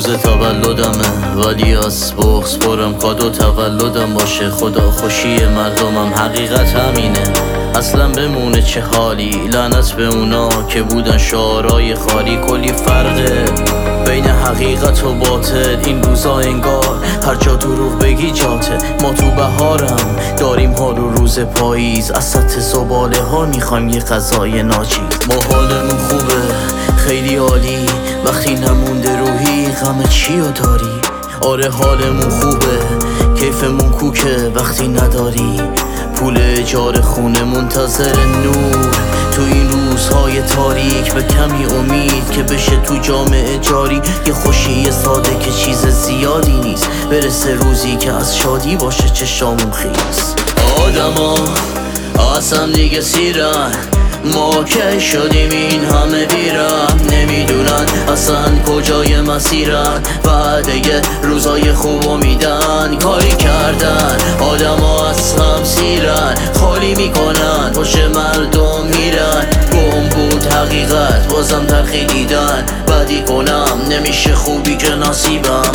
تولدمه ولی از بغض پرم کادو تولدم باشه. خدا خوشی مردمم حقیقت همینه. اصلا بمونه چه حالی، لعنت به اونا که بودن شعارای خالی. کلی فرقه بین حقیقت و باطل این روزا، انگار هر جا دروغ بگی جاته. ما تو بهارم داریم حال و روز پاییز، از سطح زباله ها میخوایم یه غذای ناچیز. ما حالمون خوبه خیلی عالی، وقتی نمونده روحی غم چیو داری؟ آره حالمون خوبه کیفمون کوکه وقتی نداری پول اجاره خونه، منتظر نور تو این روزهای تاریک. به کمی امید که بشه تو جامعه جاری یه خوشی ساده که چیز زیادی نیست. برسه روزی که از شادی باشه چشامون خیس. آدما اصلا دیگه سیرن، ما که شدیم این همه بیرم. نمیدونن اصلا کجای مسیرن، وعده روزای خوبو میدن. کاری کردن آدم ها از هم سیرن، خالی میکنن پشت مردم میرن. گم بود حقیقت بازم تلخی دیدن، بدی کنم نمیشه خوبی که نصیبم.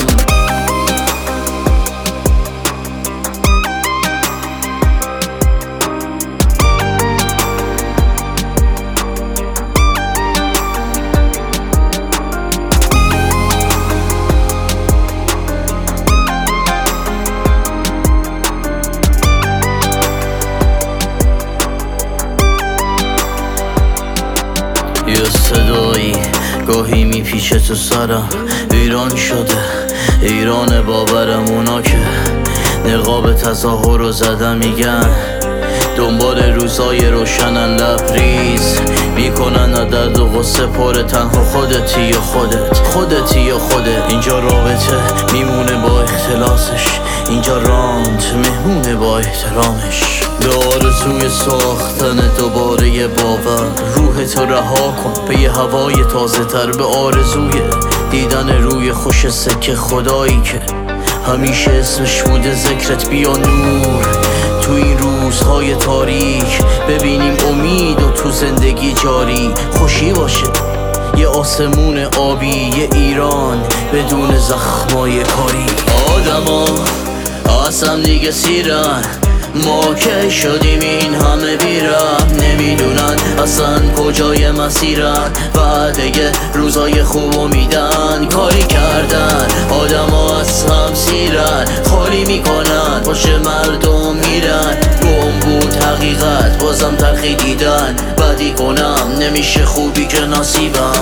یه صدایی گاهی میپیچه تو سرم، ایران شده ایران باورم. اونا که نقاب تظاهر رو زدن میگن دنبال روزای روشنن، لبریز میکنن درد و غصه پره. تنها خودتی یا خودتی یا خودت. اینجا رابطه میمونه با اختلاسش، اینجا راند مهمونه با احترامش. به آرزوی ساختن دوباره یه باور، روحتو رها کن به یه هوای تازه تر. به آرزوی دیدن روی خوش سکه خدایی که همیشه اسمش بوده ذکرت. بیا نور تو این روزهای تاریک، ببینیم امید و تو زندگی جاری. خوشی باشه یه آسمون آبی، یه ایران بدون زخمای کاری. آدما اصلا دیگه سیرن، ما که شدیم این همه بیرم. نمیدونن اصلا کجای مسیرن، وعده روزای خوبو میدن. کاری کردن آدم ها از هم سیرن، خالی میکنن پشت مردم میرن. گم بود حقیقت بازم تلخی دیدن، بدی کنم نمیشه خوبی که نصیبم.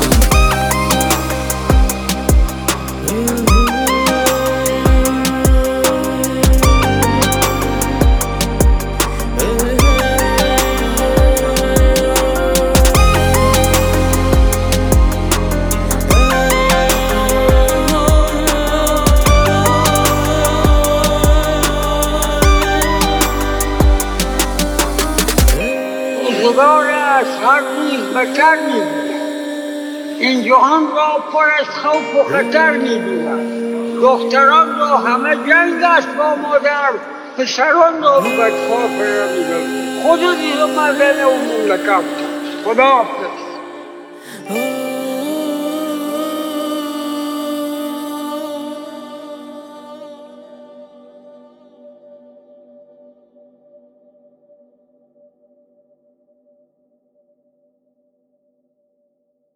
روزگار از هر روز بهتر می‌بود. این جهان را پر از خوف و خطر می‌دونند. دختران را همه جنگ است با مادر، پسران را بدخواه می‌دونند. خدا دیگه مردن و مملکت. خدا حافظ.